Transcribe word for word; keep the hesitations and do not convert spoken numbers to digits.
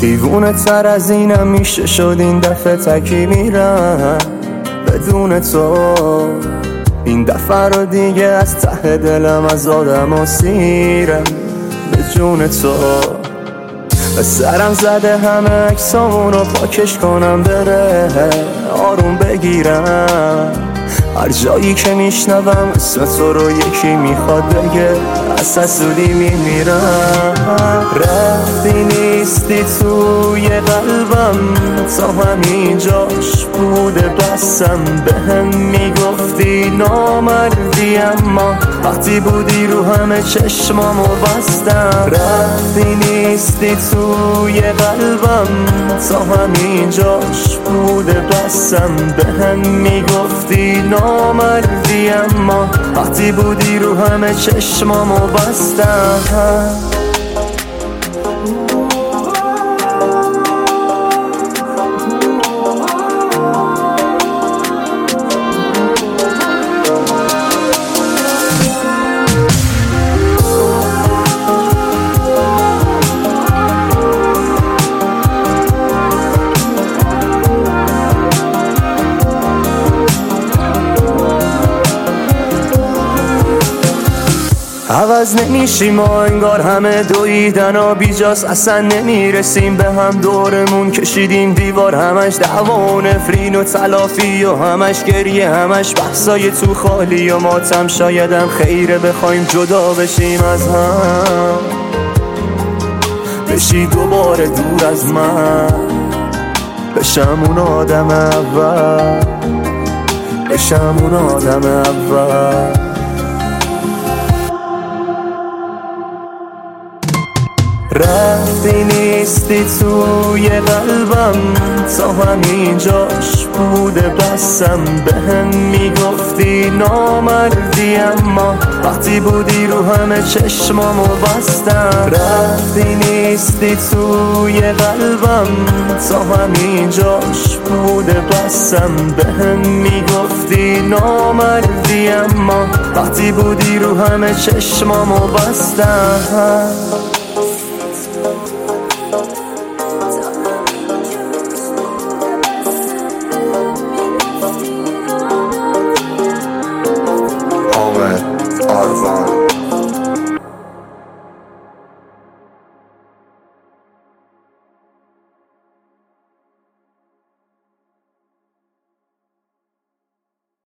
دیوونه تر از اینم میشه شد این دفعه تکی میرم بدون تو. این دفعه رو دیگه از ته دلم از آدم و سیرم به جون تو. به سرم زده همه عکسامونو پاکش کنم بره آروم بگیرم. هر جایی که میشنوم اسم تو رو یکی میخواد بگه از حسودی میمیرم. رفتی نیستی توی قلبم تا همینجاش بوده بسم به هم میگفتی نامردی اما وقتی بودی رو همه چشمامو بستم. رفتی نیستی توی قلبم تا همینجاش بوده بسم به هم میگفتی نامردی اما وقتی بودی رو همه چشمامو بستم. عوض نمیشیم ما انگار همه دویدن و بیجاست اصلا نمیرسیم به هم. دورمون کشیدیم دیوار همش دعوا و نفرین و تلافی و همش گریه همش بحثای تو خالی و ماتم. شایدم خیره بخوایم جدا بشیم از هم بشی دوباره دور از من بشم اون آدم اول بشم اون آدم اول. رفتی نیستی توی قلبم تا همینجاش بوده بسم به هم میگفتی نامردی اما وقتی بودی رو همه چشمامو بستم. رفتی نیستی توی قلبم تا همینجاش بوده بسم به هم میگفتی نامردی اما وقتی بودی رو همه چشمامو بستم.